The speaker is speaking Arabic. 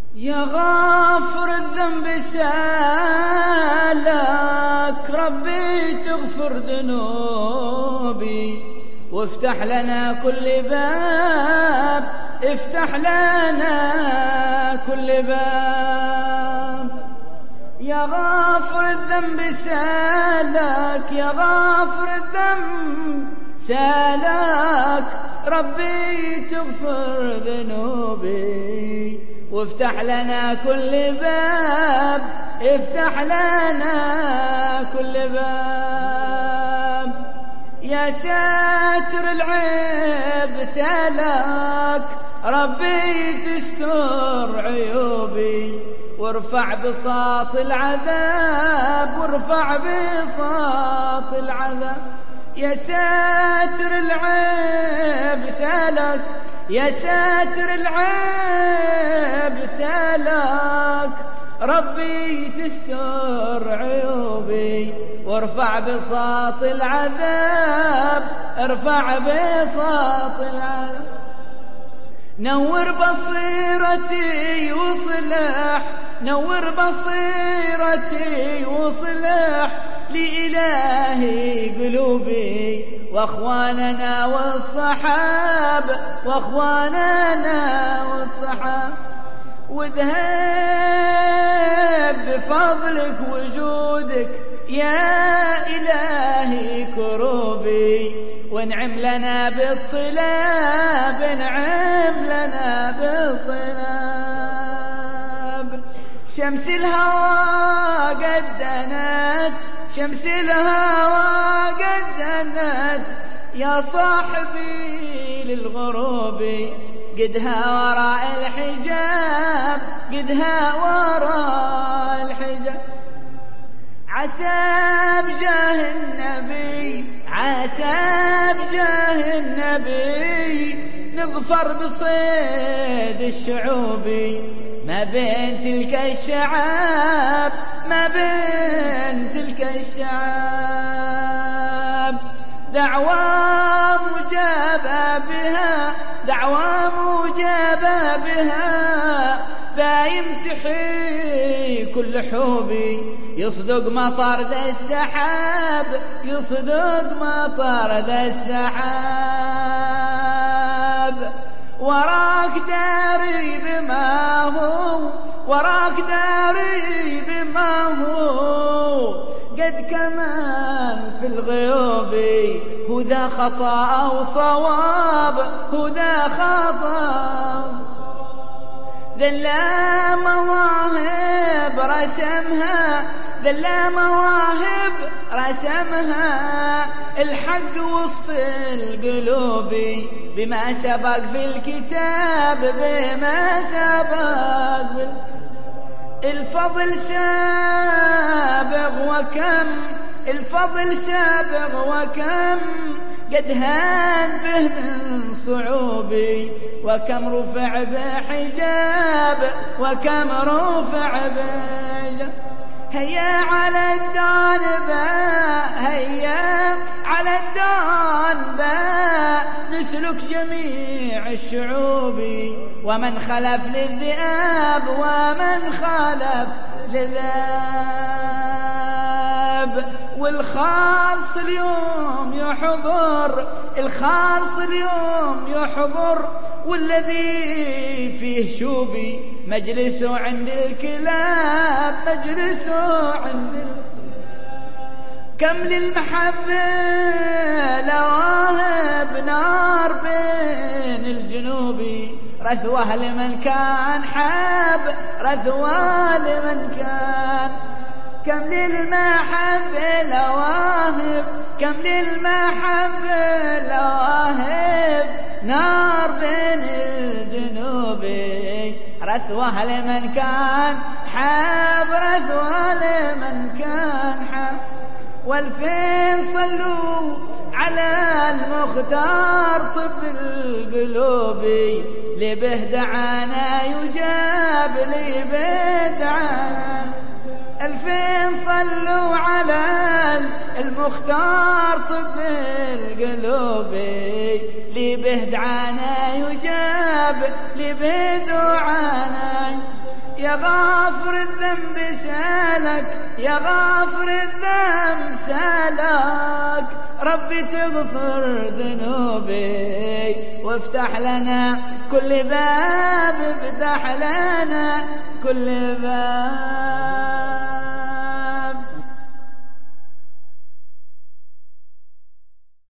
يا غافر الذنب سالك ربي تغفر ذنوبي، وافتح لنا كل باب، افتح لنا كل باب. يا غافر الذنب سالك، يا غافر الذنب سالك ربي تغفر ذنوبي، وافتح لنا كل باب، افتح لنا كل باب. يا ساتر العيب سالك ربي تستر عيوبي، وارفع بساط العذاب، وارفع بساط العذاب. يا ساتر العيب سالك، يا ساتر العيب سالك ربي تستر عيوبي، وارفع بساط العذاب، ارفع بساط العذاب. نور بصيرتي وصلح، نور بصيرتي وصلح لإلهي قلوبي، واخواننا والصحاب، واخواننا والصحاب. واذهب بفضلك وجودك يا إلهي كروبي، وانعم لنا بالطلاب، انعم لنا بالطلاب. شمس الهوى قد دنت، شمس الهوى قد دنت يا صاحبي للغروب، قدها وراء الحجاب، قدها وراء الحجاب. عسى بجاه النبي، عسى بجاه النبي نظفر بصيد الشعوب، ما بين تلك الشعاب، ما بين تلك الشعاب. دعوى مجابة بها، دعوى مجابة بها، بايمتحي كل حوبي، يصدق مطر ذا السحاب، يصدق مطر ذا السحاب. وراك داري بما هو، وراك داري بما هو، قد كمان في الغيوب، هو ذا خطأ أو صواب، هو ذا خطأ. ذلا مواهب رسمها، ذلا مواهب رسمها الحق وسط القلوب، بما سبق في الكتاب، بما سبق في الفضل سابق وكم، الفضل سابق وكم قد هان به من صعوبي، وكم رفع بحجاب، وكم رفع بحجاب. هيا على الدانباء، هيا على الدانباء نسلك جميع الشعوب، ومن خلف للذئاب، ومن خلف للذئاب. والخالص اليوم يحضر، الخالص اليوم يحضر، والذي فيه شوبي مجلسه عند الكلاب، مجلسه عند الكلاب. كم للمحبة لواهب نار بين الجنوب، رثوة لمن كان حاب، رثوة لمن كان. كم للمحبة لواهب، كم للمحبة لواهب نار بين الجنوب، رثوة لمن كان حاب، رثوة لمن كان حاب. والفين صلوا على المختار طب القلوب، لبه دعانا يجاب، لبه دعانا. الفين صلوا على المختار طب القلوب، لبه دعانا يجاب، لبه دعانا. يا غافر الذنب سالك، يا غافر الذنب سالك، ربي تغفر ذنوبي وافتح لنا كل باب، افتح لنا كل باب.